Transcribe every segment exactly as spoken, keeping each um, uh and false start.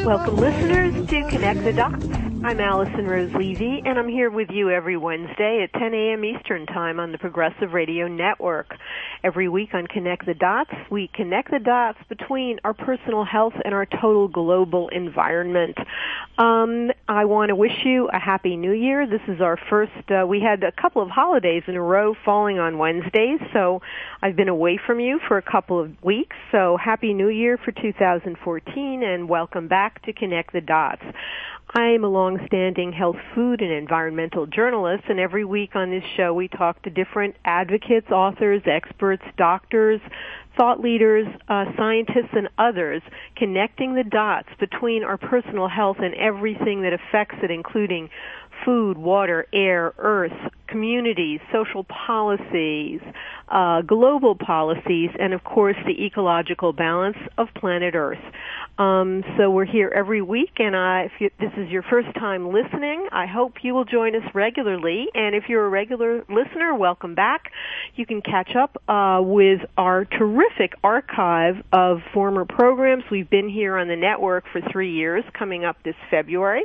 Welcome, listeners, to Connect the Dots. I'm Allison Rose Levy, and I'm here with you every Wednesday at ten a.m. Eastern Time on the Progressive Radio Network. Every week on Connect the Dots, we connect the dots between our personal health and our total global environment. Um, I want to wish you a Happy New Year. This is our first, uh, we had a couple of holidays in a row falling on Wednesdays, so I've been away from you for a couple of weeks. So Happy New Year for two thousand fourteen, and welcome back to Connect the Dots. I am a long-standing health, food, and environmental journalist, and every week on this show we talk to different advocates, authors, experts, doctors, thought leaders, uh, scientists, and others, connecting the dots between our personal health and everything that affects it, including food, water, air, earth, communities, social policies, uh, global policies, and of course the ecological balance of planet Earth. Um, so we're here every week, and I, if you, this is your first time listening, I hope you will join us regularly. And if you're a regular listener, welcome back. You can catch up uh, with our terrific archive of former programs. We've been here on the network for three years, coming up this February.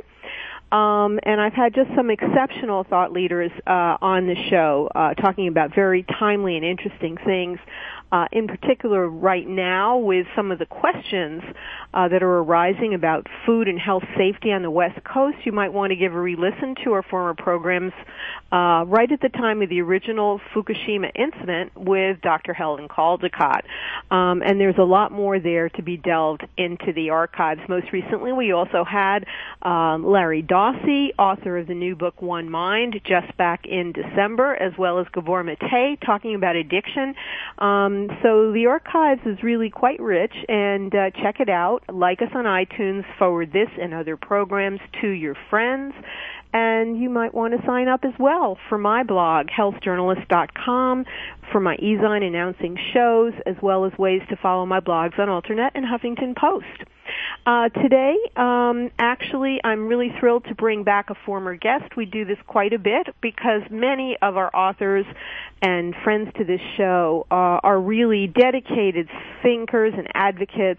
Um, and I've had just some exceptional thought leaders uh, on the show uh, talking about very timely and interesting things. Uh, in particular, right now, with some of the questions uh, that are arising about food and health safety on the West Coast, you might want to give a re-listen to our former programs uh, right at the time of the original Fukushima incident with Doctor Helen Caldicott. Um, and there's a lot more there to be delved into the archives. Most recently, we also had um, Larry Dossey, author of the new book One Mind, just back in December, as well as Gabor Mate talking about addiction. Um, So the archives is really quite rich, and uh, check it out. Like us on iTunes, forward this and other programs to your friends, and you might want to sign up as well for my blog, health journalist dot com, for my e-zine announcing shows, as well as ways to follow my blogs on Alternet and Huffington Post. Uh, today, um, actually, I'm really thrilled to bring back a former guest. We do this quite a bit because many of our authors and friends to this show uh, are really dedicated thinkers and advocates.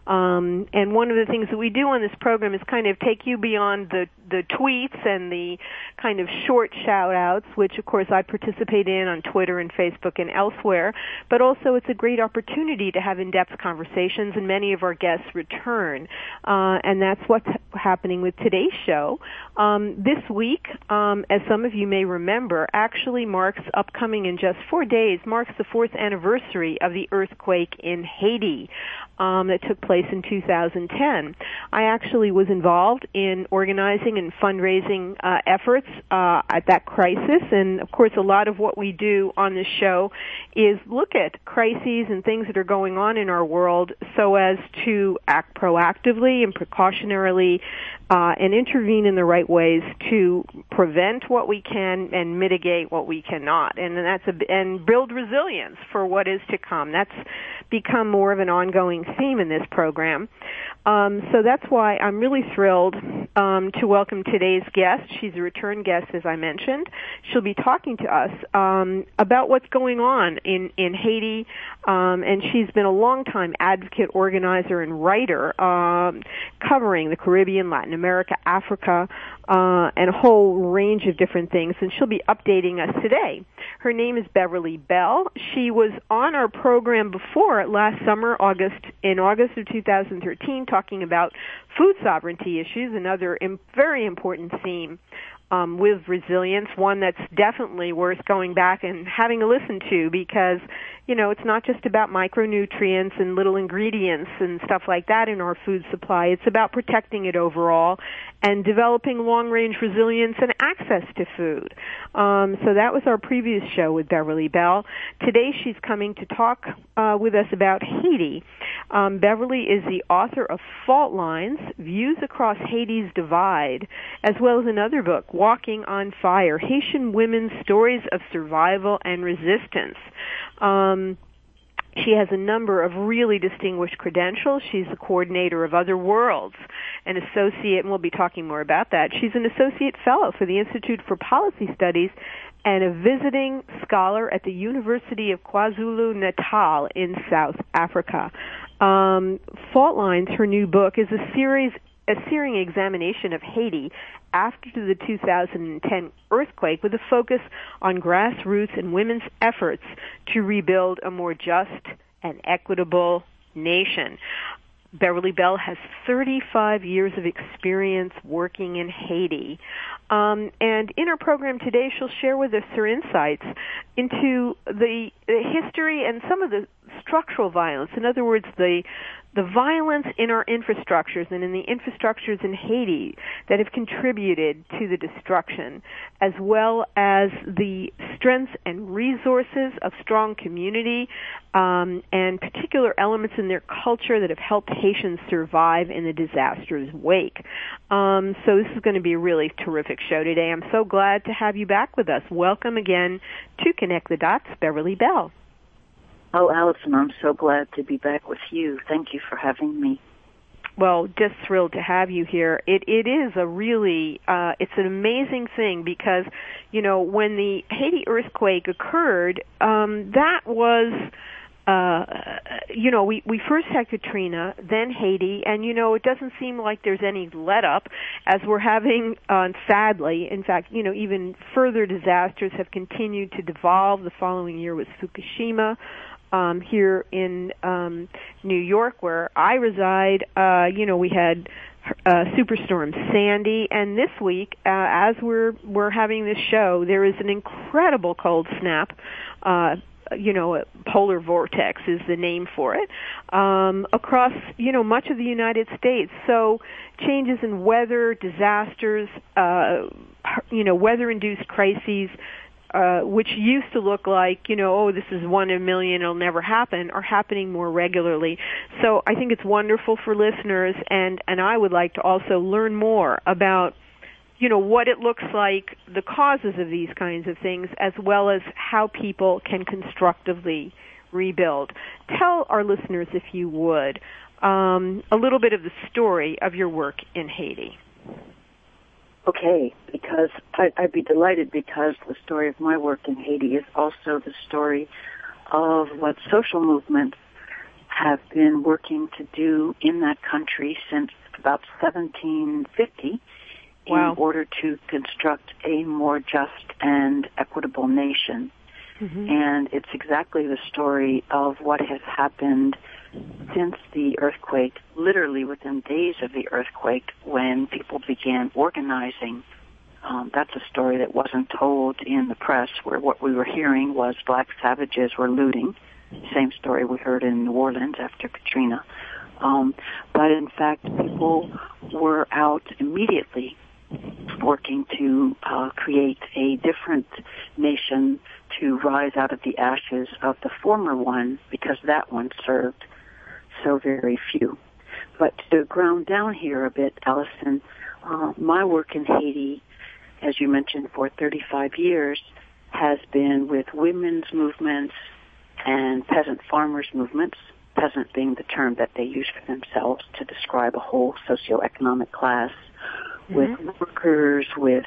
Um, and one of the things that we do on this program is kind of take you beyond the, the tweets and the kind of short shout-outs, which, of course, I participate in on Twitter and Facebook and elsewhere. But also it's a great opportunity to have in-depth conversations, and many of our guests return. Uh, and that's what's happening with today's show. Um, this week, um, as some of you may remember, actually marks upcoming in just four days, marks the fourth anniversary of the earthquake in Haiti. Um, that took place in two thousand ten. I actually was involved in organizing and fundraising uh, efforts uh, at that crisis, and of course a lot of what we do on this show is look at crises and things that are going on in our world so as to act proactively and precautionarily uh, and intervene in the right ways to prevent what we can and mitigate what we cannot, and that's a, and build resilience for what is to come. That's become more of an ongoing theme in this program. Um, so that's why I'm really thrilled um, to welcome today's guest. She's a return guest, as I mentioned. She'll be talking to us um, about what's going on in, in Haiti, um, and she's been a long-time advocate, organizer, and writer um, covering the Caribbean, Latin America, Africa, uh, and a whole range of different things, and she'll be updating us today. Her name is Beverly Bell. She was on our program before last summer, August, in August of two thousand thirteen, talking about food sovereignty issues, another im- very important theme um, with resilience, one that's definitely worth going back and having a listen to because, you know, it's not just about micronutrients and little ingredients and stuff like that in our food supply. It's about protecting it overall and developing long-range resilience and access to food. Um, so that was our previous show with Beverly Bell. Today she's coming to talk uh, with us about Haiti. Um, Beverly is the author of Fault Lines, Views Across Haiti's Divide, as well as another book, Walking on Fire, Haitian Women's Stories of Survival and Resistance. Um, She has a number of really distinguished credentials. She's the coordinator of Other Worlds, an associate, and we'll be talking more about that. She's an associate fellow for the Institute for Policy Studies and a visiting scholar at the University of KwaZulu-Natal in South Africa. Um, Fault Lines, her new book, is a series a searing examination of Haiti after the two thousand ten earthquake with a focus on grassroots and women's efforts to rebuild a more just and equitable nation. Beverly Bell has thirty-five years of experience working in Haiti. Um, and in our program today, she'll share with us her insights into the, the history and some of the structural violence. In other words, the the violence in our infrastructures and in the infrastructures in Haiti that have contributed to the destruction, as well as the strengths and resources of strong community um, and particular elements in their culture that have helped Haitians survive in the disaster's wake. Um, so this is going to be a really terrific show today. I'm so glad to have you back with us. Welcome again to Connect the Dots, Beverly Bell. Oh, Allison, I'm so glad to be back with you. Thank you for having me. Well, just thrilled to have you here. It it is a really uh it's an amazing thing because, you know, when the Haiti earthquake occurred, um that was uh you know, we we first had Katrina, then Haiti, and you know, it doesn't seem like there's any let up as we're having uh sadly, in fact, you know, even further disasters have continued to devolve. The following year was Fukushima. Um, here in um, New York, where I reside, uh, you know, we had uh, Superstorm Sandy, and this week, uh, as we're we're having this show, there is an incredible cold snap. Uh, you know, a polar vortex is the name for it, um, across, you know, much of the United States. So changes in weather, disasters, uh, you know, weather-induced crises, Uh, which used to look like, you know, oh, this is one in a million, it'll never happen, are happening more regularly. So I think it's wonderful for listeners, and, and I would like to also learn more about, you know, what it looks like, the causes of these kinds of things, as well as how people can constructively rebuild. Tell our listeners, if you would, um, a little bit of the story of your work in Haiti. Okay, because I, I'd be delighted because the story of my work in Haiti is also the story of what social movements have been working to do in that country since about seventeen fifty wow. in order to construct a more just and equitable nation. Mm-hmm. And it's exactly the story of what has happened since the earthquake, literally within days of the earthquake, when people began organizing. Um, that's a story that wasn't told in the press, where what we were hearing was black savages were looting. Same story we heard in New Orleans after Katrina. Um, but in fact, people were out immediately working to uh, create a different nation to rise out of the ashes of the former one, because that one served so very few. But to ground down here a bit, Allison, uh, my work in Haiti, as you mentioned, for thirty-five years, has been with women's movements and peasant farmers movements, peasant being the term that they use for themselves to describe a whole socioeconomic class, mm-hmm. with workers, with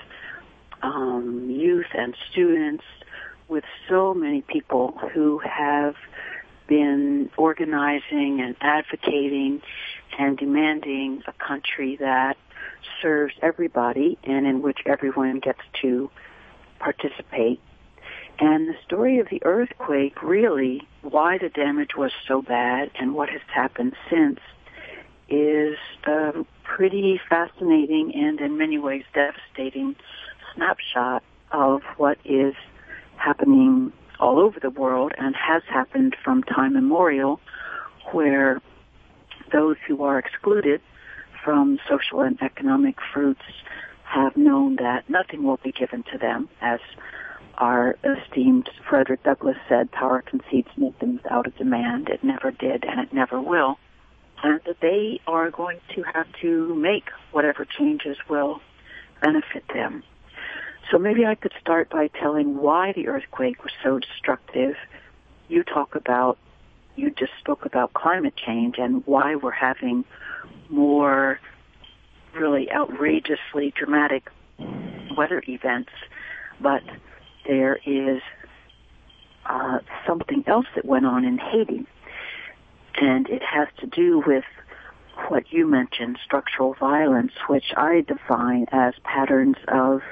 um, youth and students, with so many people who have been organizing and advocating and demanding a country that serves everybody and in which everyone gets to participate. And the story of the earthquake, really, why the damage was so bad and what has happened since, is a pretty fascinating and in many ways devastating snapshot of what is happening all over the world and has happened from time immemorial, where those who are excluded from social and economic fruits have known that nothing will be given to them. As our esteemed Frederick Douglass said, power concedes nothing without a demand. It never did, and it never will. And that they are going to have to make whatever changes will benefit them. So maybe I could start by telling why the earthquake was so destructive. You talk about, you just spoke about climate change and why we're having more really outrageously dramatic weather events. But there is uh, something else that went on in Haiti, and it has to do with what you mentioned, structural violence, which I define as patterns of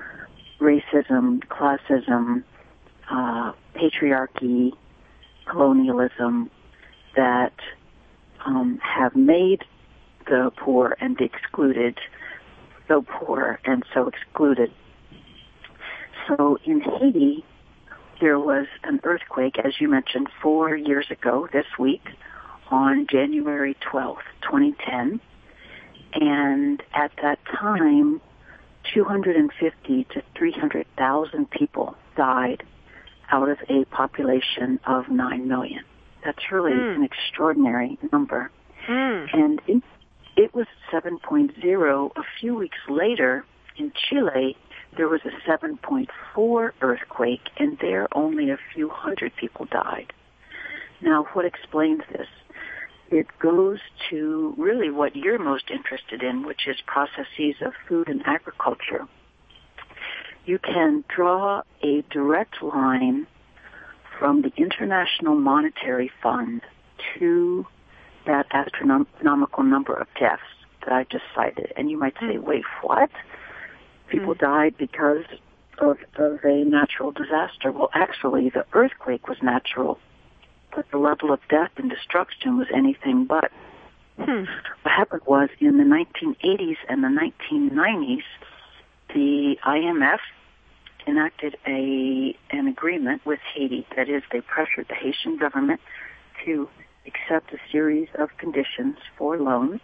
racism, classism, uh, patriarchy, colonialism that um, have made the poor and the excluded so poor and so excluded. So in Haiti, there was an earthquake, as you mentioned, four years ago this week on January twelfth, twenty ten. And at that time, two hundred fifty to three hundred thousand people died out of a population of nine million. That's really mm. an extraordinary number. Mm. And it, it was seven point oh. A few weeks later, in Chile, there was a seven point four earthquake, and there only a few hundred people died. Now, what explains this? It goes to really what you're most interested in, which is processes of food and agriculture. You can draw a direct line from the International Monetary Fund to that astronomical number of deaths that I just cited. And you might say, wait, what? People mm. died because of, of a natural disaster. Well, actually, the earthquake was natural, but the level of death and destruction was anything but. Hmm. What happened was in the nineteen eighties and the nineteen nineties, the I M F enacted a an agreement with Haiti. That is, they pressured the Haitian government to accept a series of conditions for loans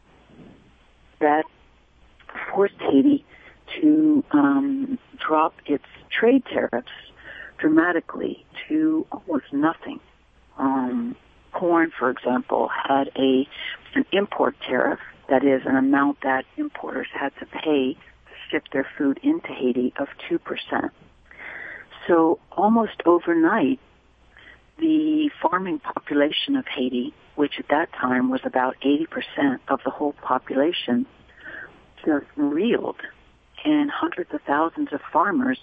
that forced Haiti to um, drop its trade tariffs dramatically to almost nothing. Um, corn, for example, had a an import tariff, that is, an amount that importers had to pay to ship their food into Haiti of two percent. So almost overnight, the farming population of Haiti, which at that time was about eighty percent of the whole population, just reeled, and hundreds of thousands of farmers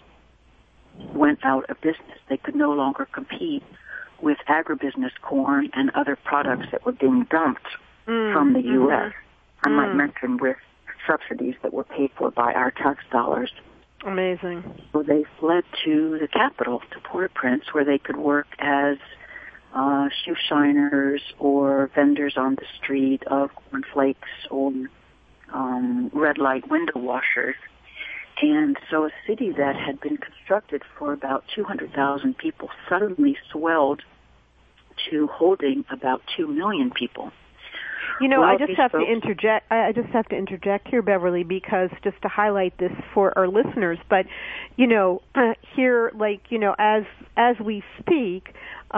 went out of business. They could no longer compete with agribusiness corn and other products that were being dumped mm, from the U S. Mm-hmm. I might mm. mention with subsidies that were paid for by our tax dollars. Amazing. So they fled to the capital, to Port-au-Prince, where they could work as uh, shoe shiners or vendors on the street of cornflakes or um, red light window washers. And so a city that had been constructed for about two hundred thousand people suddenly swelled to holding about two million people. You know, well, I just have folks, to interject. I just have to interject here, Beverly, because just to highlight this for our listeners. But you know, uh, here, like you know, as as we speak,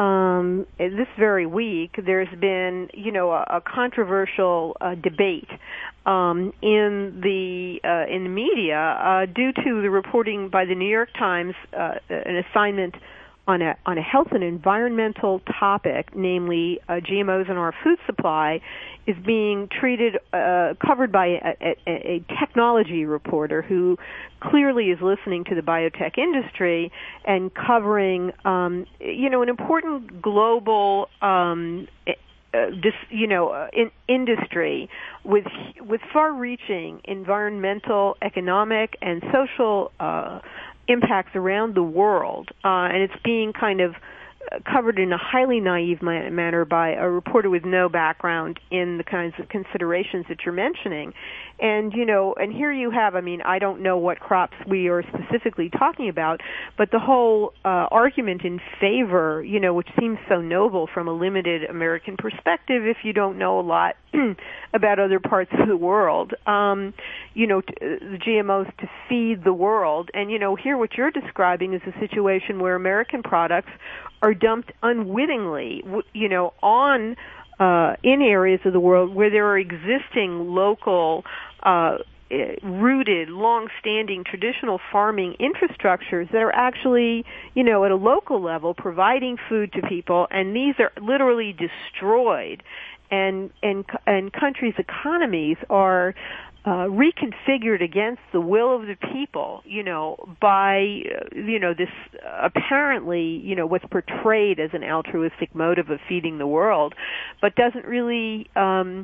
um, this very week, there's been you know a, a controversial uh, debate um, in the uh, in the media uh, due to the reporting by the New York Times, uh, an assignment on a on a health and environmental topic, namely uh, G M Os in our food supply, is being treated, uh, covered by a, a, a technology reporter who clearly is listening to the biotech industry and covering, um, you know, an important global, um, uh, dis, you know, uh, in, industry with with far-reaching environmental, economic, and social uh, impacts around the world, uh, and it's being kind of covered in a highly naive manner by a reporter with no background in the kinds of considerations that you're mentioning. And, you know, and here you have, I mean, I don't know what crops we are specifically talking about, but the whole uh, argument in favor, you know, which seems so noble from a limited American perspective if you don't know a lot about other parts of the world, um, you know, t- the G M Os to feed the world. And, you know, here what you're describing is a situation where American products are dumped unwittingly, you know, on uh, in areas of the world where there are existing local, uh, rooted, long-standing traditional farming infrastructures that are actually, you know, at a local level providing food to people, and these are literally destroyed, and and and countries' economies are Uh, reconfigured against the will of the people, you know, by, uh, you know, this uh, apparently, you know, what's portrayed as an altruistic motive of feeding the world, but doesn't really um,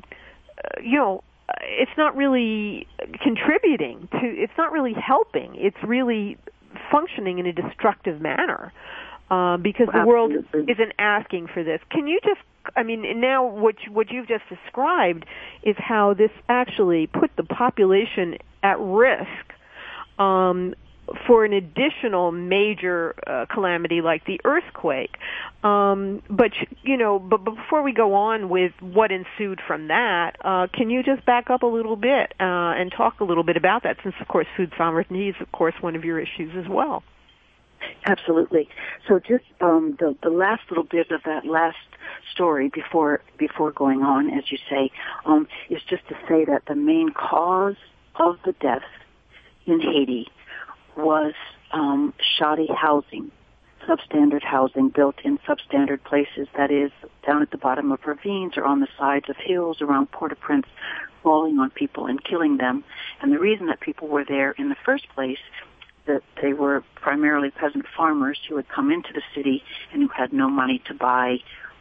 you know, it's not really contributing to, it's not really helping. It's really functioning in a destructive manner uh, because the world isn't asking for this. Can you just, I mean, now what you, what you've just described is how this actually put the population at risk um, for an additional major uh, calamity like the earthquake. Um, but, you know, but before we go on with what ensued from that, uh, can you just back up a little bit uh, and talk a little bit about that, since, of course, food sovereignty is, of course, one of your issues as well. Absolutely. So just um, the, the last little bit of that last story before before going on, as you say, um, is just to say that the main cause of the deaths in Haiti was um, shoddy housing, substandard housing built in substandard places, that is, down at the bottom of ravines or on the sides of hills around Port-au-Prince, falling on people and killing them. And the reason that people were there in the first place, that they were primarily peasant farmers who had come into the city and who had no money to buy,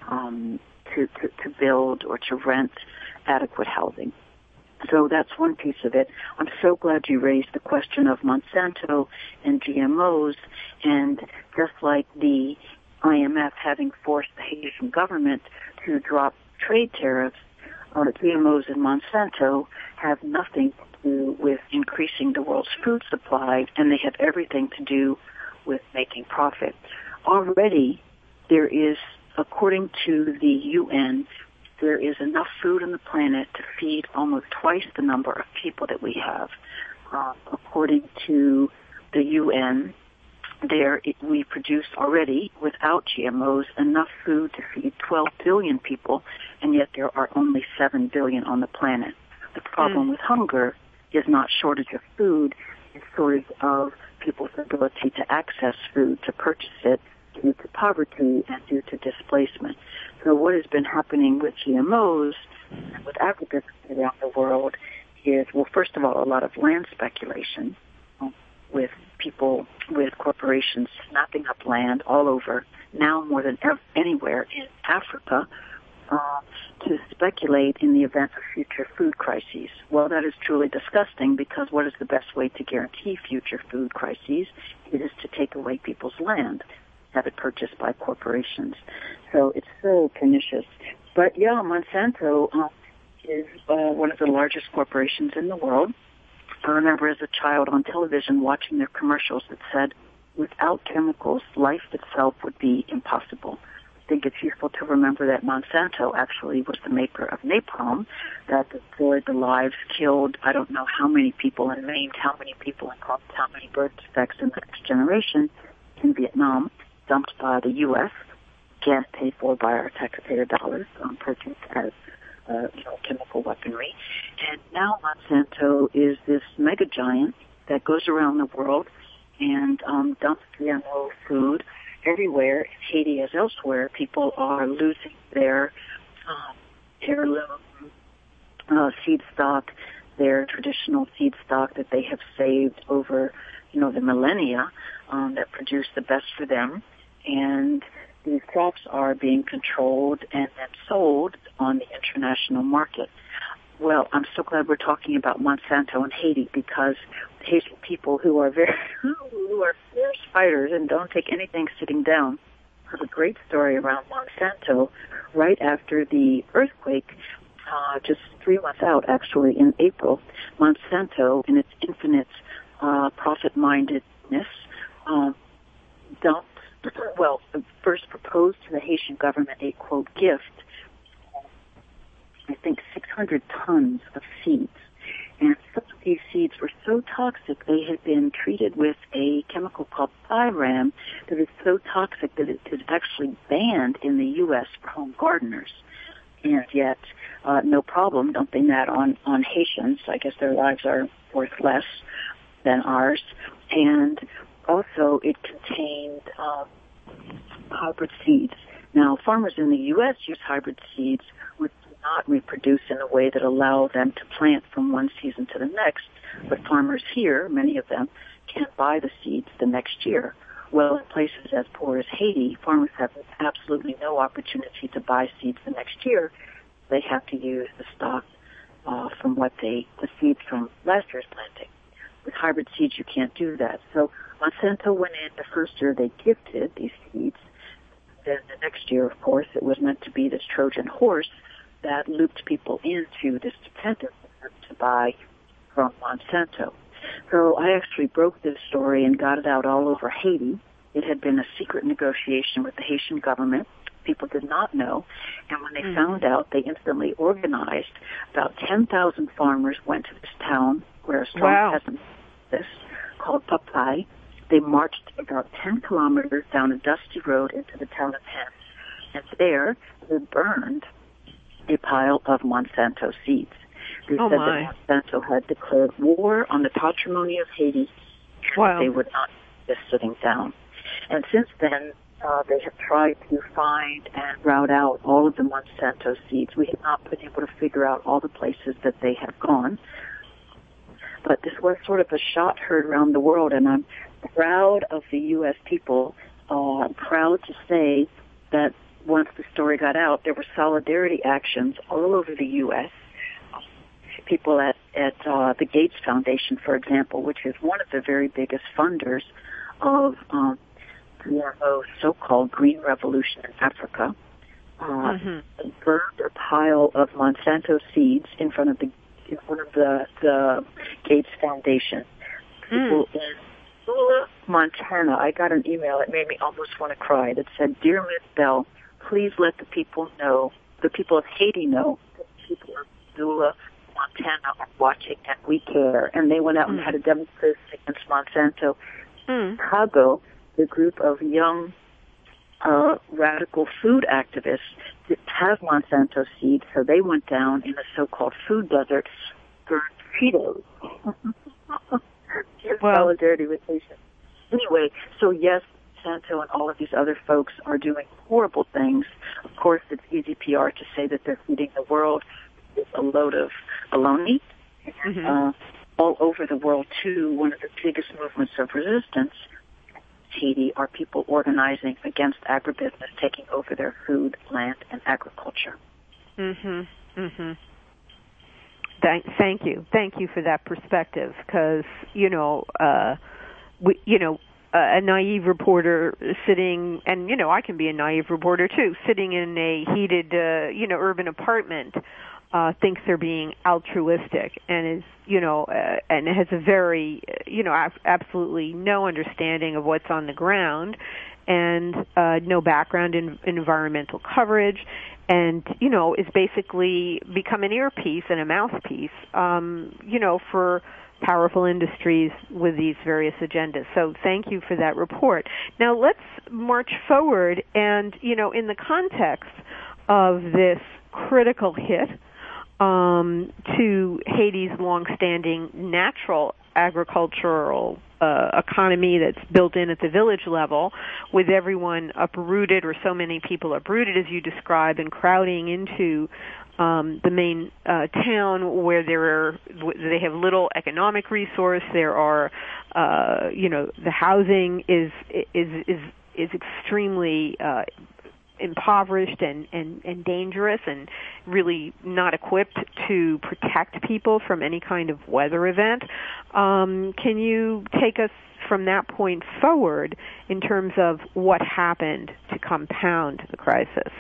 um, to, to, to build or to rent adequate housing. So that's one piece of it. I'm so glad you raised the question of Monsanto and G M Os, and just like the I M F having forced the Haitian government to drop trade tariffs, uh, G M Os and Monsanto have nothing to do with increasing the world's food supply, and they have everything to do with making profit. Already, there is, according to the U N, there is enough food on the planet to feed almost twice the number of people that we have. Uh, according to the U N, there we produce already, without G M Os, enough food to feed twelve billion people, and yet there are only seven billion on the planet. The problem mm. with hunger is not shortage of food, it's shortage of people's ability to access food, to purchase it, due to poverty and due to displacement. So what has been happening with G M Os and with agriculture around the world is, well, first of all, a lot of land speculation um, with people, with corporations snapping up land all over, now more than ever, anywhere in Africa, uh, to speculate in the event of future food crises. Well, that is truly disgusting, because what is the best way to guarantee future food crises? It is to take away people's land, have it purchased by corporations. So it's so pernicious. But yeah, Monsanto uh, is uh, one of the largest corporations in the world. I remember as a child on television watching their commercials that said, without chemicals, life itself would be impossible. I think it's useful to remember that Monsanto actually was the maker of napalm that destroyed the lives, killed I don't know how many people, and maimed how many people, and caused how many birth defects in the next generation in Vietnam, dumped by the U S, again paid for by our taxpayer dollars, um, purchased as uh, you know, chemical weaponry. And now Monsanto is this mega giant that goes around the world and um, dumps G M O food everywhere, in Haiti as elsewhere. People are losing their um, heirloom uh, seed stock, their traditional seed stock that they have saved over, you know, the millennia, um, that produce the best for them. And these crops are being controlled and then sold on the international market. Well, I'm so glad we're talking about Monsanto in Haiti, because Haitian people who are very, who are fierce fighters and don't take anything sitting down have a great story around Monsanto. Right after the earthquake, uh, just three months out, actually, in April, Monsanto, in its infinite uh, profit-mindedness, um, dumped, well, first proposed to the Haitian government a, quote, gift, I think six hundred tons of seeds. And some of these seeds were so toxic, they had been treated with a chemical called Pyram that is so toxic that it is actually banned in the U S for home gardeners. And yet, uh, no problem dumping that on, on Haitians. I guess their lives are worth less than ours. And also, it contained um, hybrid seeds. Now, farmers in the U S use hybrid seeds which do not reproduce in a way that allow them to plant from one season to the next, but farmers here, many of them, can't buy the seeds the next year. Well, in places as poor as Haiti, farmers have absolutely no opportunity to buy seeds the next year. They have to use the stock uh, from what they, the seeds from last year's planting. With hybrid seeds, you can't do that. So Monsanto went in the first year they gifted these seeds. Then the next year, of course, it was meant to be this Trojan horse that looped people into this dependence to buy from Monsanto. So I actually broke this story and got it out all over Haiti. It had been a secret negotiation with the Haitian government. People did not know. And when they mm. found out, they instantly organized. About ten thousand farmers went to this town where a strong wow. peasant this called Papai. They marched about ten kilometers down a dusty road into the town of Hens. And there, they burned a pile of Monsanto seeds. They oh said my. that Monsanto had declared war on the patrimony of Haiti. Wow. They would not be just sitting down. And since then, uh, they have tried to find and route out all of the Monsanto seeds. We have not been able to figure out all the places that they have gone. But this was sort of a shot heard around the world, and I'm proud of the U S people. Uh, I'm proud to say that once the story got out, there were solidarity actions all over the U S People at, at uh, the Gates Foundation, for example, which is one of the very biggest funders of um, G M O's so-called Green Revolution in Africa, uh, mm-hmm. burned a pile of Monsanto seeds in front of the in front of the, the Gates Foundation. People mm. in Missoula, Montana, I got an email. It made me almost want to cry. That said, "Dear Miz Bell, please let the people know, the people of Haiti know, that the people of Missoula, Montana are watching and we care." And they went out mm. and had a demonstration against Monsanto. Mm. Chicago, the group of young uh, radical food activists didn't have Monsanto seeds, so they went down in a so-called food desert, burned Cheetos. In well, solidarity with patients. Anyway, so yes, Monsanto and all of these other folks are doing horrible things. Of course, it's easy P R to say that they're feeding the world. It's a load of baloney. Mm-hmm. Uh, all over the world, too, one of the biggest movements of resistance in Haiti are people organizing against agribusiness taking over their food, land, and agriculture. Mm-hmm. Mm-hmm. Thank, thank you. Thank you for that perspective, because, you know, uh, we, you know, uh, a naive reporter sitting, and, you know, I can be a naive reporter, too, sitting in a heated, uh, you know, urban apartment, uh, thinks they're being altruistic and is, you know, uh, and has a very, you know, ab- absolutely no understanding of what's on the ground and uh, no background in, in environmental coverage, and, you know, is basically become an earpiece and a mouthpiece, um, you know, for powerful industries with these various agendas. So thank you for that report. Now let's march forward and, you know, in the context of this critical hit um, to Haiti's longstanding natural agricultural uh, economy that's built in at the village level, with everyone uprooted, or so many people uprooted, as you describe, and crowding into um, the main uh, town where there are they have little economic resource. There are, uh, you know, the housing is is is is extremely uh, impoverished and, and, and dangerous, and really not equipped to protect people from any kind of weather event. Um, can you take us from that point forward in terms of what happened to compound the crisis?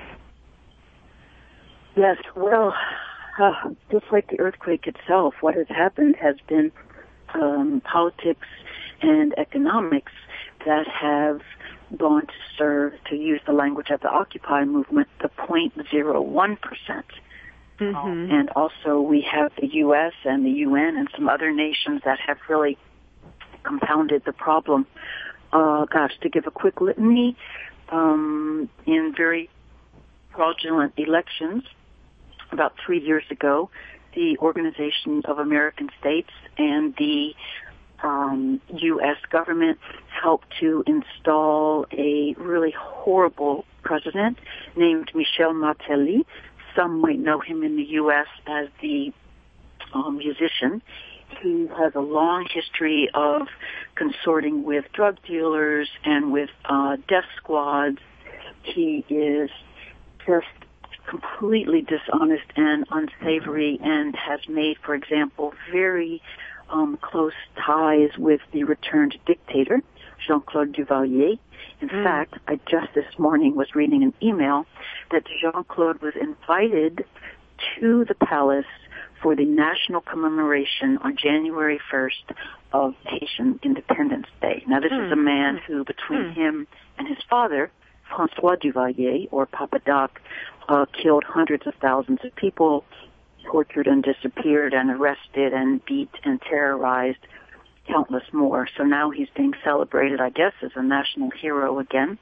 Yes, well, uh, just like the earthquake itself, what has happened has been um, politics and economics that have gone to serve, to use the language of the Occupy movement, the zero point zero one percent. Mm-hmm. Um, and also we have the U S and the U N and some other nations that have really compounded the problem. Uh, gosh, to give a quick litany, um, in very fraudulent elections about three years ago, the Organization of American States and the Um, U S government helped to install a really horrible president named Michel Martelly. Some might know him in the U S as the um, musician. He has a long history of consorting with drug dealers and with uh, death squads. He is just completely dishonest and unsavory, and has made, for example, very um, close ties with the returned dictator, Jean-Claude Duvalier. In mm. fact, I just this morning was reading an email that Jean-Claude was invited to the palace for the national commemoration on January first of Haitian Independence Day. Now, this mm. is a man who, between mm. him and his father, François Duvalier, or Papa Doc, uh, killed hundreds of thousands of people, tortured and disappeared and arrested and beat and terrorized countless more. So now he's being celebrated, I guess, as a national hero again.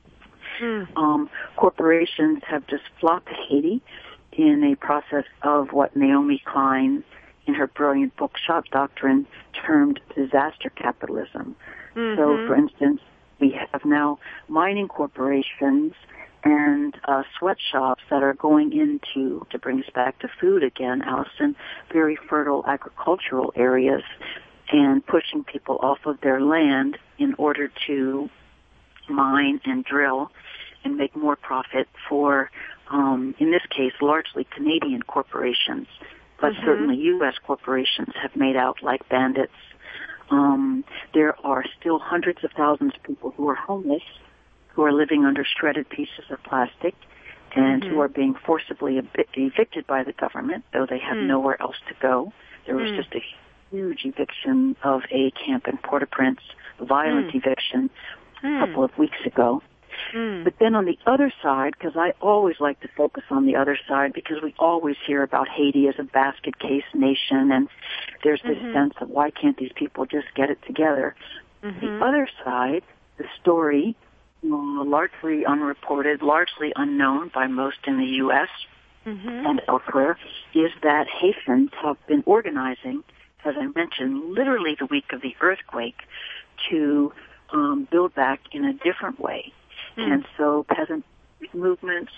Mm. Um, corporations have just flocked to Haiti in a process of what Naomi Klein, in her brilliant book Shop Doctrine, termed disaster capitalism. Mm-hmm. So, for instance, we have now mining corporations and uh, sweatshops that are going into, to bring us back to food again, Allison, very fertile agricultural areas, and pushing people off of their land in order to mine and drill and make more profit for, um, in this case, largely Canadian corporations. But mm-hmm. certainly U S corporations have made out like bandits. Um, there are still hundreds of thousands of people who are homeless, who are living under shredded pieces of plastic, and mm-hmm. who are being forcibly ev- evicted by the government, though they have mm. nowhere else to go. There was mm. just a huge eviction of a camp in Port-au-Prince, a violent mm. eviction mm. a couple of weeks ago. Mm. But then on the other side, because I always like to focus on the other side, because we always hear about Haiti as a basket case nation, and there's this mm-hmm. sense of why can't these people just get it together. Mm-hmm. The other side, the story, uh, largely unreported, largely unknown by most in the U S mm-hmm. and elsewhere, is that Haitians have been organizing, as I mentioned, literally the week of the earthquake, to um, build back in a different way. Mm. And so peasant movements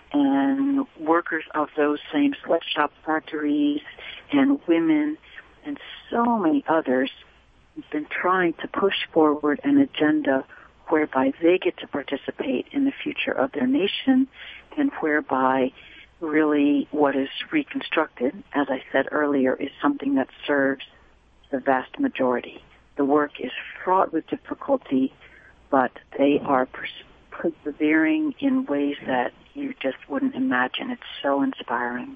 and workers of those same sweatshop factories and women and so many others have been trying to push forward an agenda whereby they get to participate in the future of their nation, and whereby really what is reconstructed, as I said earlier, is something that serves the vast majority. The work is fraught with difficulty, but they are pers- persevering in ways that you just wouldn't imagine. It's so inspiring.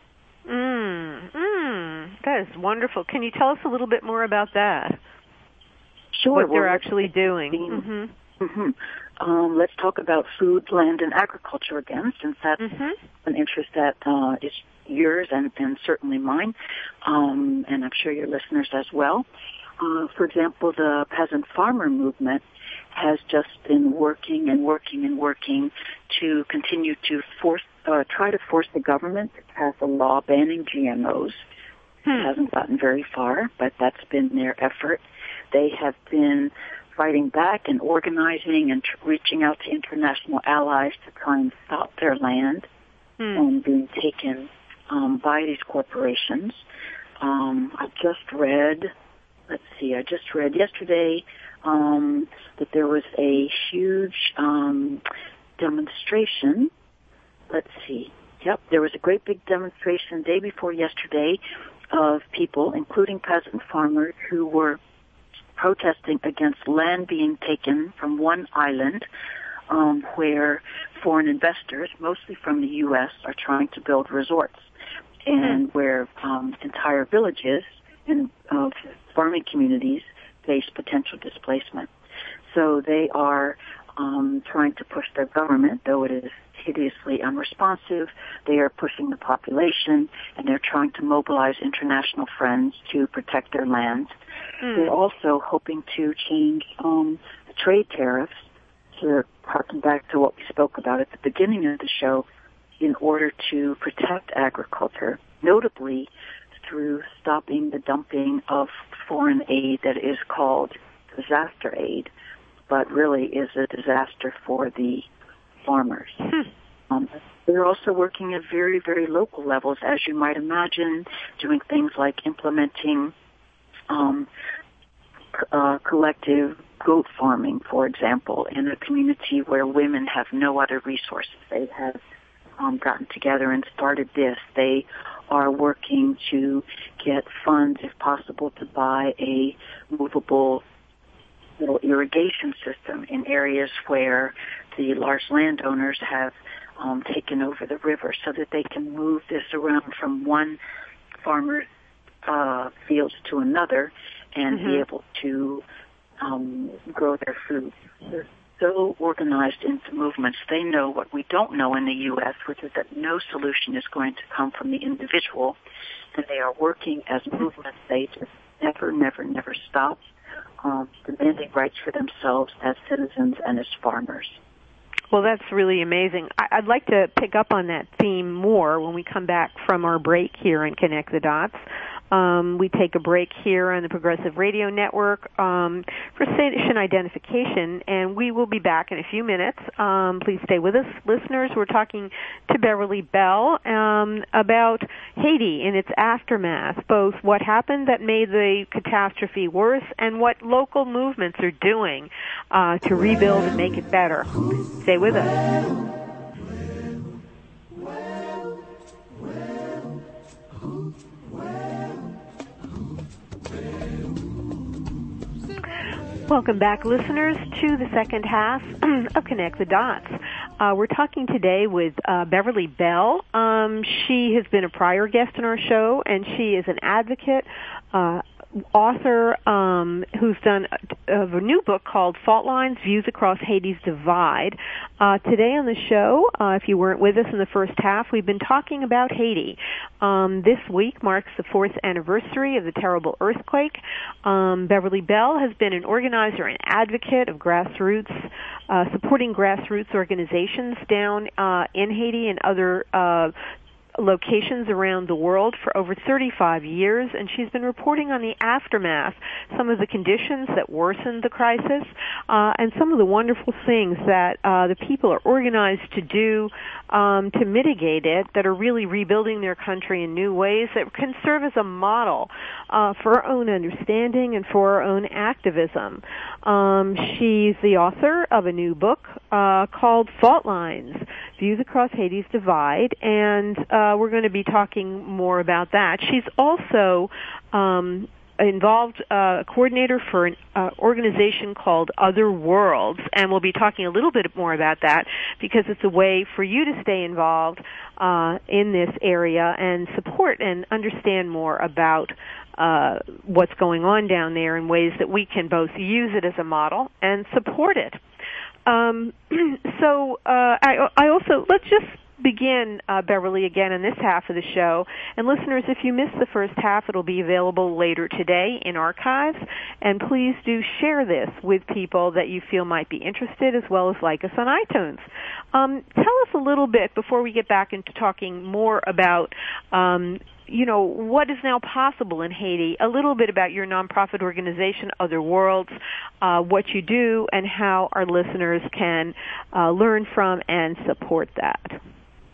Mm, mm, that is wonderful. Can you tell us a little bit more about that? Sure. What they're well, actually doing. Mm-hmm. Mm-hmm. Um, let's talk about food, land, and agriculture again, since that's mm-hmm. an interest that uh, is yours and, and certainly mine, um, and I'm sure your listeners as well. Uh, for example, the peasant farmer movement has just been working and working and working to continue to force, uh, try to force the government to pass a law banning G M Os. Hmm. It hasn't gotten very far, but that's been their effort. They have been fighting back and organizing and tr- reaching out to international allies to try and stop their land hmm. and being taken um, by these corporations. Um, I just read, let's see, I just read yesterday um, that there was a huge um, demonstration. Let's see. Yep, there was a great big demonstration day before yesterday of people, including peasant farmers, who were protesting against land being taken from one island um, where foreign investors, mostly from the U S, are trying to build resorts, and mm-hmm. where um, entire villages and uh, farming communities face potential displacement. So they are um, trying to push their government, though it is hideously unresponsive. They are pushing the population, and they're trying to mobilize international friends to protect their lands. Mm. They're also hoping to change um, the trade tariffs, to harken back to what we spoke about at the beginning of the show, in order to protect agriculture, notably through stopping the dumping of foreign aid that is called disaster aid, but really is a disaster for the farmers. Hmm. Um, they're also working at very, very local levels, as you might imagine, doing things like implementing um, uh, collective goat farming, for example, in a community where women have no other resources. They have um, gotten together and started this. They are working to get funds, if possible, to buy a movable little irrigation system in areas where the large landowners have um, taken over the river, so that they can move this around from one farmer's uh, fields to another and mm-hmm. be able to um, grow their food. They're so organized into movements. They know what we don't know in the U S, which is that no solution is going to come from the individual, and they are working as movements. They just never, never, never stop um, demanding rights for themselves as citizens and as farmers. Well, that's really amazing. I'd like to pick up on that theme more when we come back from our break here and Connect the Dots. Um, we take a break here on the Progressive Radio Network um, for station identification, and we will be back in a few minutes. Um, please stay with us, listeners. We're talking to Beverly Bell um, about Haiti and its aftermath, both what happened that made the catastrophe worse and what local movements are doing uh, to rebuild and make it better. Stay with us. Welcome back, listeners, to the second half of Connect the Dots. Uh, we're talking today with uh, Beverly Bell. Um, she has been a prior guest in our show, and she is an advocate, uh, author um, who's done a, a new book called Fault Lines, Views Across Haiti's Divide. Uh, today on the show, uh, if you weren't with us in the first half, we've been talking about Haiti. Um, this week marks the fourth anniversary of the terrible earthquake. Um, Beverly Bell has been an organizer and advocate of grassroots, uh, supporting grassroots organizations down uh, in Haiti and other uh locations around the world for over thirty-five years, and she's been reporting on the aftermath, some of the conditions that worsened the crisis, uh, and some of the wonderful things that uh, the people are organized to do um, to mitigate it, that are really rebuilding their country in new ways that can serve as a model uh, for our own understanding and for our own activism. Um, she's the author of a new book uh, called Fault Lines, Views Across Haiti's Divide, and uh, we're going to be talking more about that. She's also um, involved, uh, a coordinator for an uh, organization called Other Worlds, and we'll be talking a little bit more about that because it's a way for you to stay involved uh, in this area and support and understand more about uh, what's going on down there in ways that we can both use it as a model and support it. Um, so uh, I, I also, let's just begin, uh, Beverly, again in this half of the show. And listeners, if you missed the first half, it'll be available later today in archives. And please do share this with people that you feel might be interested, as well as like us on iTunes. Um, tell us a little bit, before we get back into talking more about um, you know, what is now possible in Haiti, a little bit about your nonprofit organization, Other Worlds, uh, what you do, and how our listeners can uh, learn from and support that.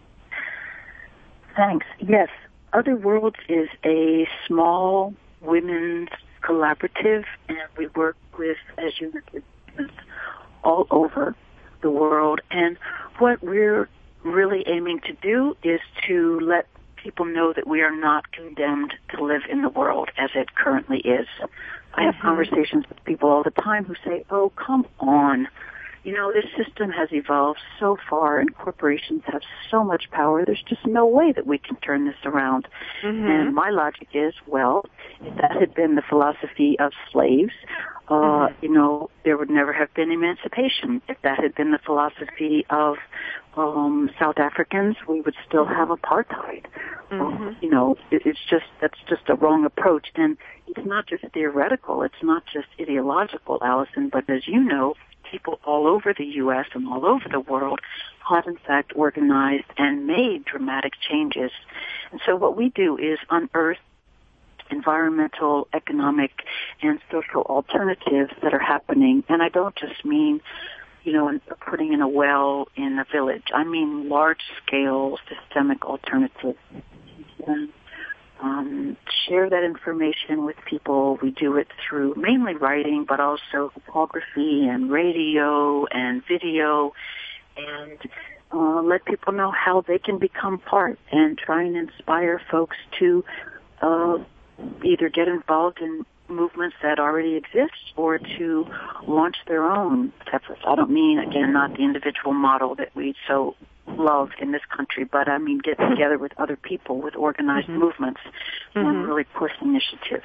Thanks. Yes, Other Worlds is a small women's collaborative, and we work with, as you mentioned, all over the world. And what we're really aiming to do is to let people know that we are not condemned to live in the world as it currently is. I have mm-hmm. conversations with people all the time who say, oh, come on. You know, this system has evolved so far and corporations have so much power, there's just no way that we can turn this around. Mm-hmm. And my logic is, well, if that had been the philosophy of slaves, uh, mm-hmm. you know, there would never have been emancipation. If that had been the philosophy of um, South Africans, we would still have apartheid. Mm-hmm. Um, you know, it, it's just, that's just a wrong approach. And it's not just theoretical, it's not just ideological, Allison, but as you know, people all over the U S and all over the world have in fact organized and made dramatic changes. And so what we do is unearth environmental, economic, and social alternatives that are happening. And I don't just mean, you know, putting in a well in a village. I mean large-scale systemic alternatives. And, um, share that information with people. We do it through mainly writing, but also photography and radio and video. And uh, let people know how they can become part and try and inspire folks to uh, either get involved in movements that already exist or to launch their own efforts. I don't mean, again, not the individual model that we so love in this country, but I mean get together with other people with organized mm-hmm. movements mm-hmm. and really push initiatives.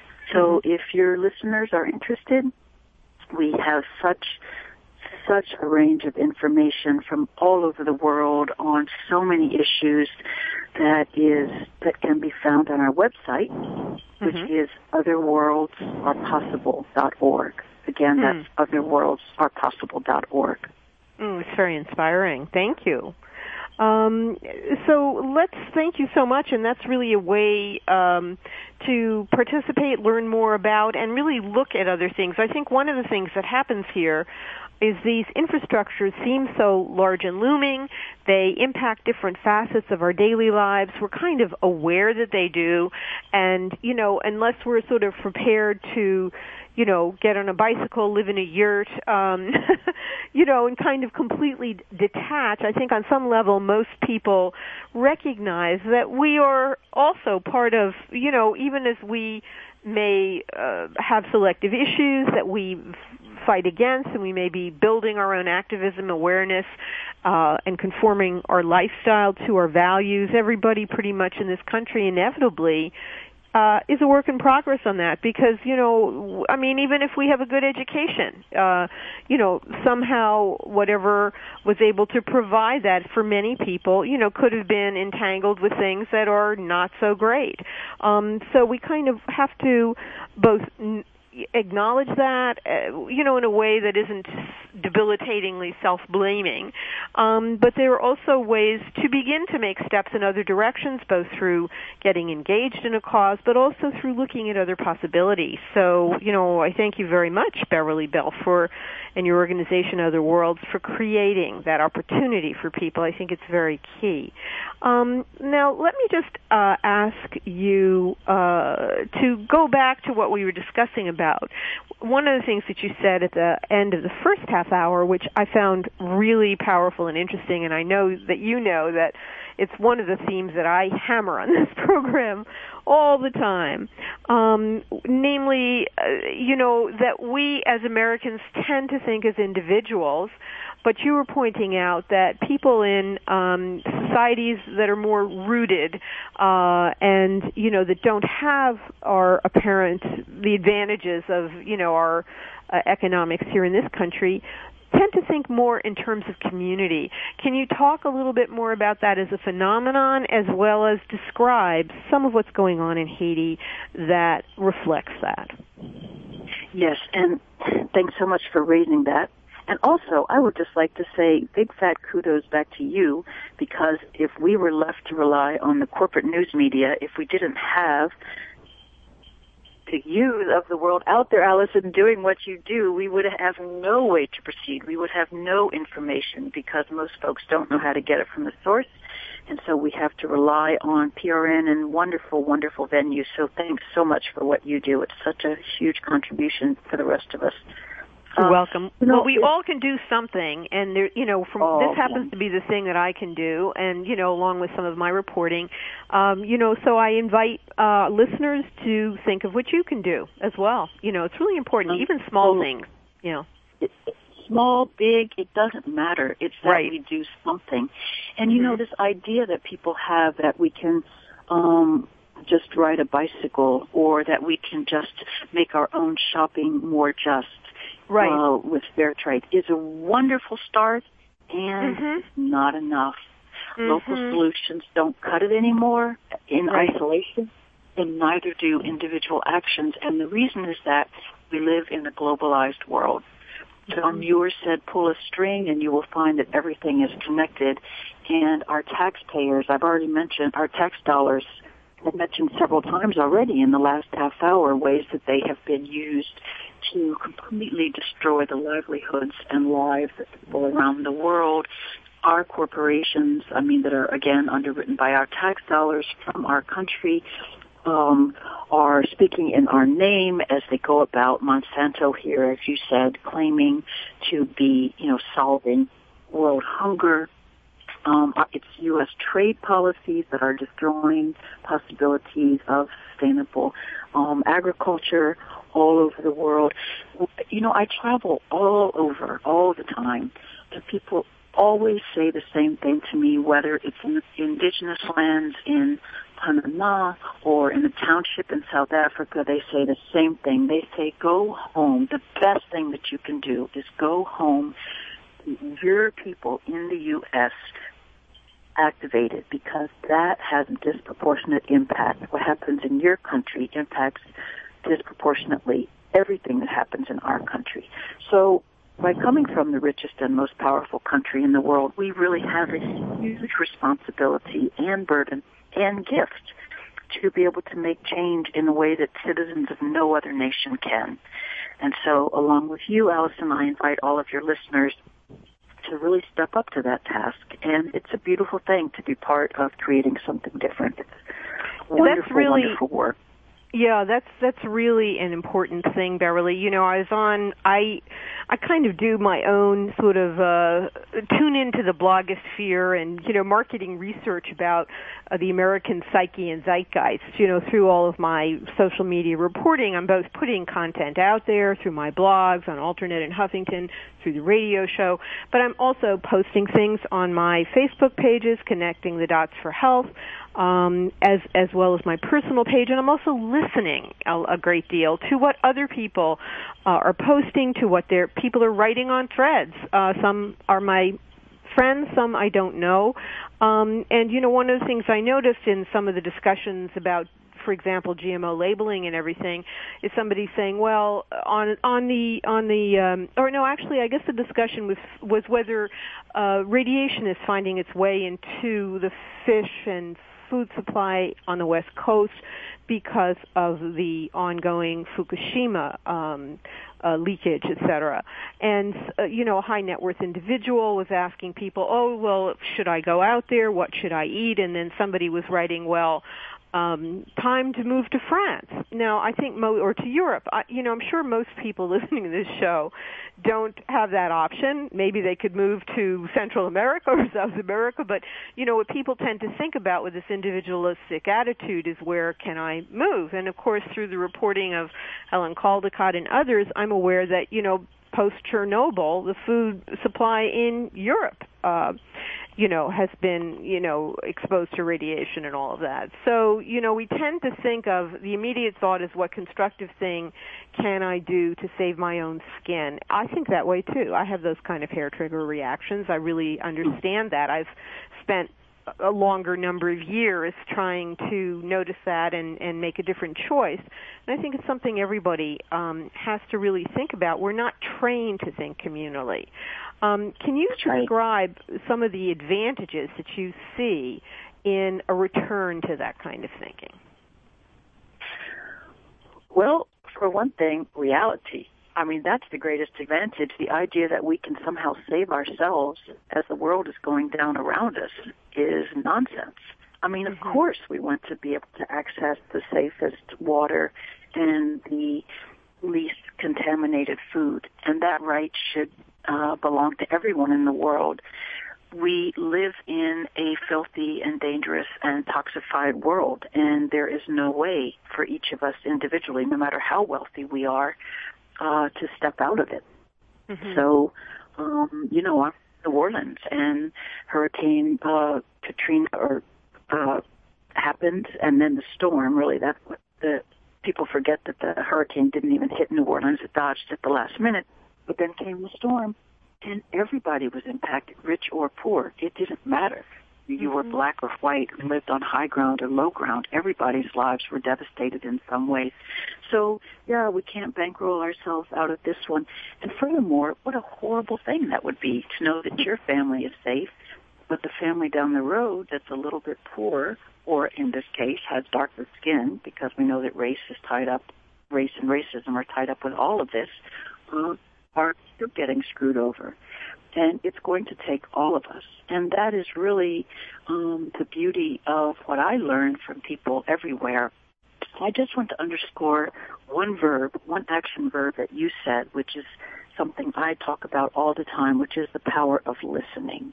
So mm-hmm. if your listeners are interested, we have such such a range of information from all over the world on so many issues that is that can be found on our website, mm-hmm. which is other worlds are possible dot org. Again, mm. that's other worlds are possible dot org. Mm, it's very inspiring. Thank you. Um, so let's thank you so much, and that's really a way um, to participate, learn more about, and really look at other things. I think one of the things that happens here is these infrastructures seem so large and looming. They impact different facets of our daily lives. We're kind of aware that they do, and, you know, unless we're sort of prepared to, you know, get on a bicycle, live in a yurt, um, you know, and kind of completely detach, I think on some level most people recognize that we are also part of, you know, even as we may uh, have selective issues that we fight against, and we may be building our own activism, awareness, uh, and conforming our lifestyle to our values. Everybody pretty much in this country inevitably uh, is a work in progress on that because, you know, I mean, even if we have a good education, uh, you know, somehow whatever was able to provide that for many people, you know, could have been entangled with things that are not so great. Um, so we kind of have to both n- acknowledge that, uh, you know, in a way that isn't debilitatingly self-blaming. Um, but there are also ways to begin to make steps in other directions, both through getting engaged in a cause, but also through looking at other possibilities. So, you know, I thank you very much, Beverly Bell, for, and your organization, Other Worlds, for creating that opportunity for people. I think it's very key. Um, now, let me just uh, ask you uh, to go back to what we were discussing about. One of the things that you said at the end of the first half hour, which I found really powerful and interesting, and I know that you know that it's one of the themes that I hammer on this program all the time, um, namely, uh, you know, that we as Americans tend to think as individuals, but you were pointing out that people in um, societies that are more rooted uh, and, you know, that don't have our apparent, the advantages of, you know, our uh, economics here in this country, tend to think more in terms of community. Can you talk a little bit more about that as a phenomenon, as well as describe some of what's going on in Haiti that reflects that? Yes, and thanks so much for raising that. And also, I would just like to say big fat kudos back to you, because if we were left to rely on the corporate news media, if we didn't have the youth of the world out there, Allison, doing what you do, we would have no way to proceed. We would have no information because most folks don't know how to get it from the source. And so we have to rely on P R N and wonderful, wonderful venues. So thanks so much for what you do. It's such a huge contribution for the rest of us. You're um, welcome. You know, well, we all can do something, and there, you know, from, oh, this happens yeah. to be the thing that I can do, and you know, along with some of my reporting, um, you know, so I invite uh, listeners to think of what you can do as well. You know, it's really important, um, even small well, things. You know, it, small, big, it doesn't matter. It's that right. we do something, and mm-hmm. you know, this idea that people have that we can. Um, just ride a bicycle, or that we can just make our own shopping more just. Right. Uh, with fair trade is a wonderful start, and mm-hmm. not enough. Mm-hmm. Local solutions don't cut it anymore in right. isolation, and neither do individual actions. And the reason is that we live in a globalized world. Mm-hmm. John Muir said, pull a string and you will find that everything is connected. And our taxpayers, I've already mentioned, our tax dollars, I've mentioned several times already in the last half hour, ways that they have been used to completely destroy the livelihoods and lives of people around the world. Our corporations, I mean, that are, again, underwritten by our tax dollars from our country, um, are speaking in our name as they go about Monsanto here, as you said, claiming to be, you know, solving world hunger. Um, it's U S trade policies that are destroying possibilities of sustainable um, agriculture all over the world. You know, I travel all over, all the time, and people always say the same thing to me, whether it's in indigenous lands in Panama or in a township in South Africa. They say the same thing. They say, go home. The best thing that you can do is go home. Your people in the U S activated, because that has a disproportionate impact. What happens in your country impacts disproportionately everything that happens in our country. So by coming from the richest and most powerful country in the world, we really have a huge responsibility and burden and gift to be able to make change in a way that citizens of no other nation can. And so along with you, Allison, I invite all of your listeners to really step up to that task. And it's a beautiful thing to be part of creating something different. It's wonderful, that's really, wonderful work. Yeah, that's that's really an important thing, Beverly. You know, I was on, I I kind of do my own sort of uh, tune into the blogosphere and, you know, marketing research about uh, the American psyche and zeitgeist, you know, through all of my social media reporting. I'm both putting content out there through my blogs on Alternet and Huffington, through the radio show, but I'm also posting things on my Facebook pages, Connecting the Dots for Health, um, as as well as my personal page, and I'm also listening a, a great deal to what other people uh, are posting, to what their people are writing on threads. Uh, some are my friends, some I don't know. Um, and, you know, one of the things I noticed in some of the discussions about, for example, G M O labeling and everything, is somebody saying, well, on on the on the um, or no, actually, I guess the discussion was was whether uh, radiation is finding its way into the fish and food supply on the West Coast because of the ongoing Fukushima um, uh, leakage, et cetera. And, uh, you know, a high net worth individual was asking people, oh, well, should I go out there? What should I eat? And then somebody was writing, well, um, time to move to France. Now, I think, mo- or to Europe. I, you know, I'm sure most people listening to this show don't have that option. Maybe they could move to Central America or South America, but, you know, what people tend to think about with this individualistic attitude is, where can I move? And, of course, through the reporting of Helen Caldicott and others, I'm aware that, you know, post-Chernobyl, the food supply in Europe, uh, you know, has been, you know, exposed to radiation and all of that. So, you know, we tend to think of the immediate thought is, what constructive thing can I do to save my own skin? I think that way, too. I have those kind of hair trigger reactions. I really understand that. I've spent a longer number of years trying to notice that and, and make a different choice. And I think it's something everybody um, has to really think about. We're not trained to think communally. Um, can you describe some of the advantages that you see in a return to that kind of thinking? Well, for one thing, reality. I mean, that's the greatest advantage. The idea that we can somehow save ourselves as the world is going down around us is nonsense. I mean, of mm-hmm. course we want to be able to access the safest water and the least contaminated food, and that right should uh, belong to everyone in the world. We live in a filthy and dangerous and toxified world, and there is no way for each of us individually, no matter how wealthy we are, uh, to step out of it. Mm-hmm. So, um, you know, I'm in New Orleans, and Hurricane uh, Katrina or, uh, happened, and then the storm, really, that's what the people forget, that the hurricane didn't even hit New Orleans. It dodged at the last minute. But then came the storm, and everybody was impacted, rich or poor. It didn't matter. You mm-hmm. were black or white, lived on high ground or low ground. Everybody's lives were devastated in some ways. So, yeah, we can't bankroll ourselves out of this one. And furthermore, what a horrible thing that would be to know that your family is safe, but the family down the road that's a little bit poor, or in this case has darker skin, because we know that race is tied up, race and racism are tied up with all of this, uh, are still getting screwed over. And it's going to take all of us. And that is really um, the beauty of what I learned from people everywhere. I just want to underscore one verb, one action verb that you said, which is something I talk about all the time, which is the power of listening.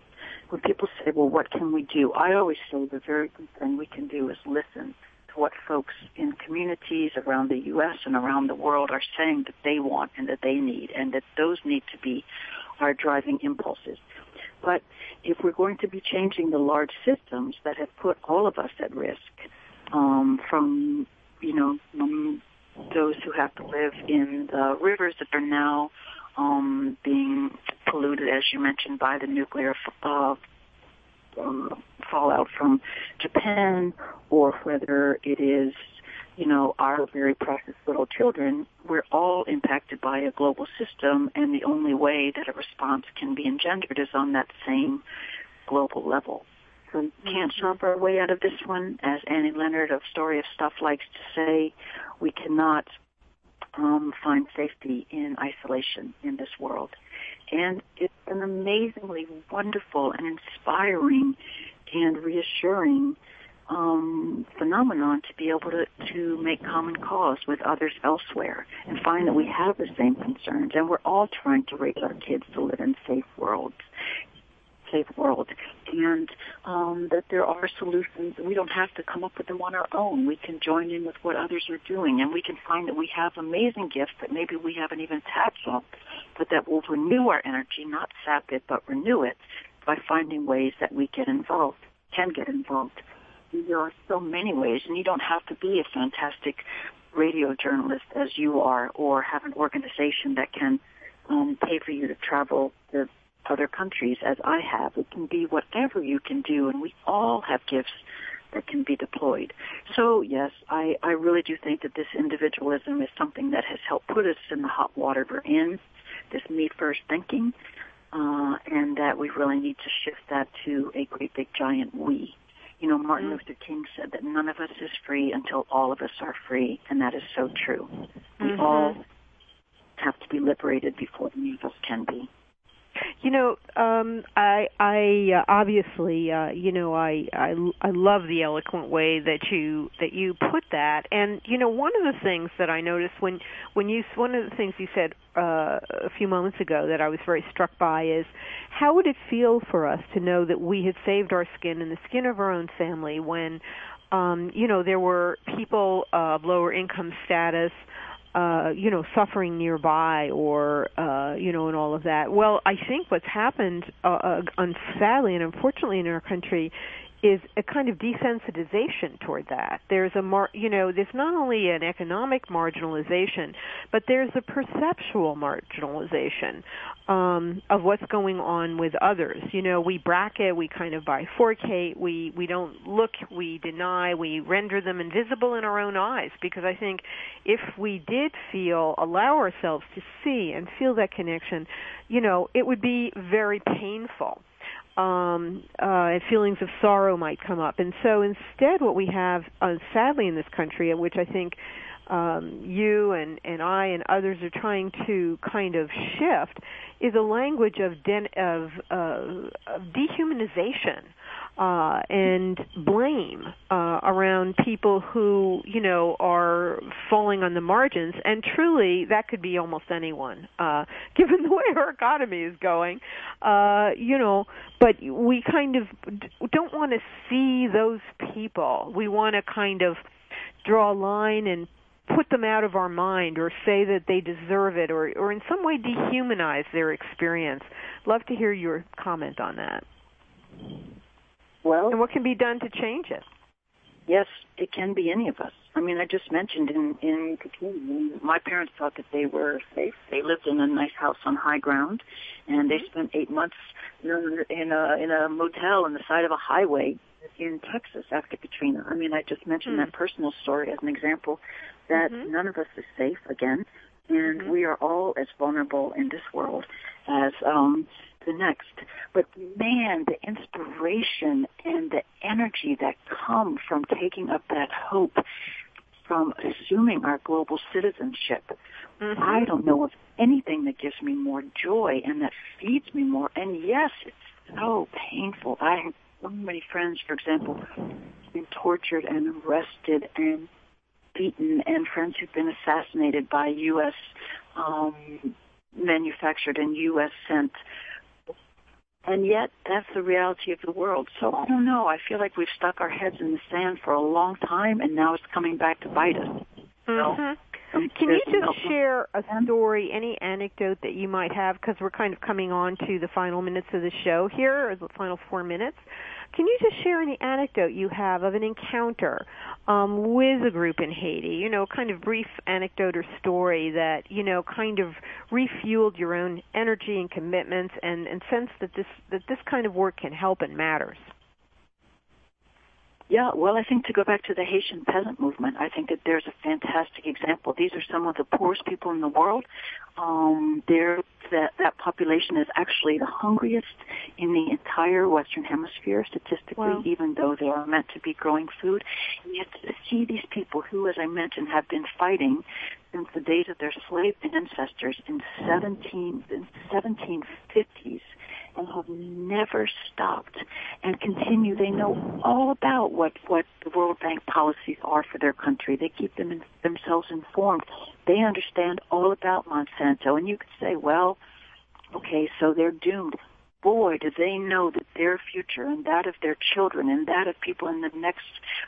when people say, well, what can we do? I always say the very good thing we can do is listen to what folks in communities around the U S and around the world are saying that they want and that they need, and that those need to be our driving impulses. But if we're going to be changing the large systems that have put all of us at risk, um, from, you know, from those who have to live in the rivers that are now um, being polluted, as you mentioned, by the nuclear uh, um, fallout from Japan, or whether it is, you know, our very precious little children, we're all impacted by a global system, and the only way that a response can be engendered is on that same global level. So we can't shop our way out of this one. As Annie Leonard of Story of Stuff likes to say, we cannot um, find safety in isolation in this world. And it's an amazingly wonderful and inspiring and reassuring um, phenomenon to be able to, to make common cause with others elsewhere and find that we have the same concerns, and we're all trying to raise our kids to live in safe worlds. safe world, and um, that there are solutions. We don't have to come up with them on our own. We can join in with what others are doing, and we can find that we have amazing gifts that maybe we haven't even tapped yet, but that will renew our energy, not sap it, but renew it by finding ways that we get involved, can get involved. There are so many ways, and you don't have to be a fantastic radio journalist as you are, or have an organization that can um, pay for you to travel to other countries as I have. It can be whatever you can do, and we all have gifts that can be deployed. So yes, I, I really do think that this individualism is something that has helped put us in the hot water we're in, this me first thinking, uh, and that we really need to shift that to a great big giant we. You know, Martin mm-hmm. Luther King said that none of us is free until all of us are free, and that is so true. We mm-hmm. all have to be liberated before any of us can be. You know, um, I, I uh, obviously, uh, you know, I, I, I love the eloquent way that you that you put that. And you know, one of the things that I noticed when when you one of the things you said uh, a few moments ago that I was very struck by is how would it feel for us to know that we had saved our skin and the skin of our own family when, um, you know, there were people of lower income status, Uh, you know, suffering nearby, or uh, you know, and all of that. Well, I think what's happened, uh, uh, sadly and unfortunately, in our country, is a kind of desensitization toward that. There's a, mar- you know, there's not only an economic marginalization, but there's a perceptual marginalization um, of what's going on with others. You know, we bracket, we kind of bifurcate, we we don't look, we deny, we render them invisible in our own eyes. Because I think if we did feel, allow ourselves to see and feel that connection, you know, it would be very painful. Um, uh, feelings of sorrow might come up. And so instead what we have, uh, sadly in this country, which I think um, you and, and I and others are trying to kind of shift, is a language of, den- of, uh, of dehumanization uh, and blame uh, around people who, you know, are falling on the margins. And truly, that could be almost anyone, uh, given the way our economy is going, uh, you know. But we kind of don't want to see those people. We want to kind of draw a line and put them out of our mind, or say that they deserve it, or, or in some way dehumanize their experience. Love to hear your comment on that. Well, and what can be done to change it? Yes, it can be any of us. I mean, I just mentioned in, in Katrina, my parents thought that they were safe. They lived in a nice house on high ground, and they spent eight months in a, in a motel on the side of a highway in Texas after Katrina. I mean, I just mentioned mm-hmm. that personal story as an example that mm-hmm. none of us is safe again, and mm-hmm. we are all as vulnerable in this world as um, the next. But man, the inspiration and the energy that come from taking up that hope, from assuming our global citizenship, mm-hmm. I don't know of anything that gives me more joy and that feeds me more. And yes, it's so painful. I have so many friends, for example, been tortured and arrested and beaten, and friends who've been assassinated by U S um, manufactured and U S sent And yet, that's the reality of the world. So I don't know. I feel like we've stuck our heads in the sand for a long time, and now it's coming back to bite us. Mm-hmm. So, can you just share a story, any anecdote that you might have, because we're kind of coming on to the final minutes of the show here, or the final four minutes. Can you just share any anecdote you have of an encounter um, with a group in Haiti, you know, kind of brief anecdote or story that, you know, kind of refueled your own energy and commitments and, and sense that this, that this kind of work can help and matters? Yeah, well, I think to go back to the Haitian peasant movement, I think that there's a fantastic example. These are some of the poorest people in the world. Um, they're, that, that population is actually the hungriest in the entire Western Hemisphere, statistically, wow. even though they are meant to be growing food. And yet to see these people who, as I mentioned, have been fighting since the days of their slave ancestors in seventeen, in seventeen fifties, and have never stopped and continue. They know all about what, what the World Bank policies are for their country. They keep them in, themselves informed. They understand all about Monsanto. And you could say, well, okay, so they're doomed. Boy, do they know that their future and that of their children and that of people in the next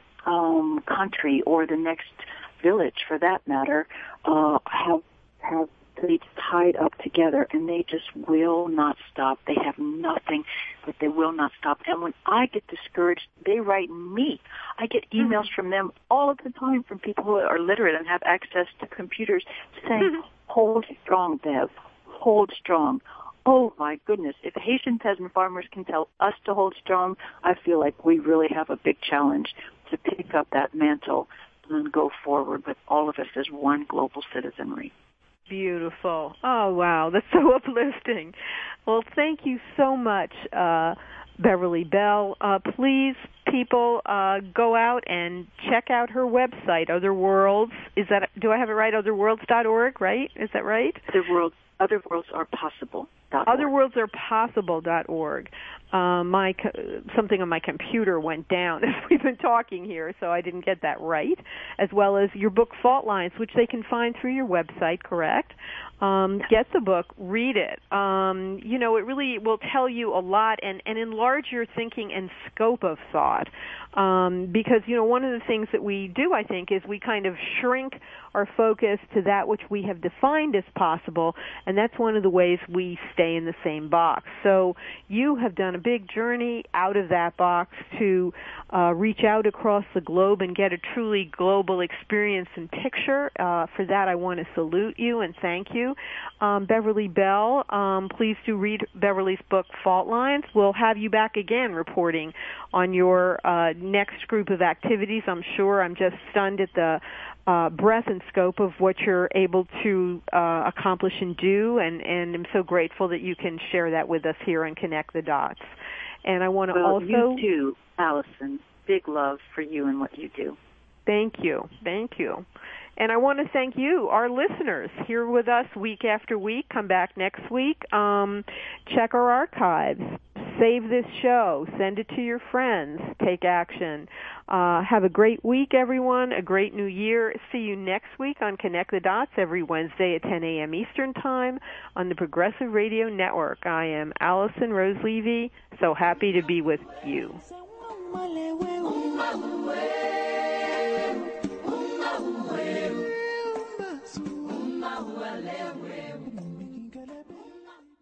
um, country or the next village, for that matter, uh, have have they tied up together, and they just will not stop. They have nothing, but they will not stop. And when I get discouraged, they write me. I get emails mm-hmm. from them all of the time from people who are literate and have access to computers saying, mm-hmm. hold strong, Bev, hold strong. Oh, my goodness. If Haitian peasant farmers can tell us to hold strong, I feel like we really have a big challenge to pick up that mantle and go forward with all of us as one global citizenry. Beautiful. Oh, wow. That's so uplifting. Well, thank you so much, uh, Beverly Bell. Uh, please, people, uh, go out and check out her website, Other Worlds. Is that, do I have it right? other worlds dot org, right? Is that right? Other Worlds, Other Worlds Are Possible. other worlds are possible dot org. Uh, my something on my computer went down as we've been talking here, so I didn't get that right. As well as your book Fault Lines, which they can find through your website, correct? Um, get the book, read it. Um, you know, it really will tell you a lot and, and enlarge your thinking and scope of thought. Um, because, you know, one of the things that we do, I think, is we kind of shrink our focus to that which we have defined as possible, and that's one of the ways we stay in the same box. So you have done a big journey out of that box to uh, reach out across the globe and get a truly global experience and picture. Uh, for that, I want to salute you and thank you. Um, Beverly Bell, um, please do read Beverly's book, Fault Lines. We'll have you back again reporting on your uh, next group of activities. I'm sure I'm just stunned at the uh, breadth and scope of what you're able to uh, accomplish and do, and, and I'm so grateful that you can share that with us here and connect the dots. And I want to well, also... you too, Allison. Big love for you and what you do. Thank you. Thank you. And I want to thank you, our listeners, here with us week after week. Come back next week. Um, check our archives. Save this show. Send it to your friends. Take action. Uh, have a great week, everyone. A great new year. See you next week on Connect the Dots every Wednesday at ten a.m. Eastern Time on the Progressive Radio Network. I am Allison Rose Levy. So happy to be with you.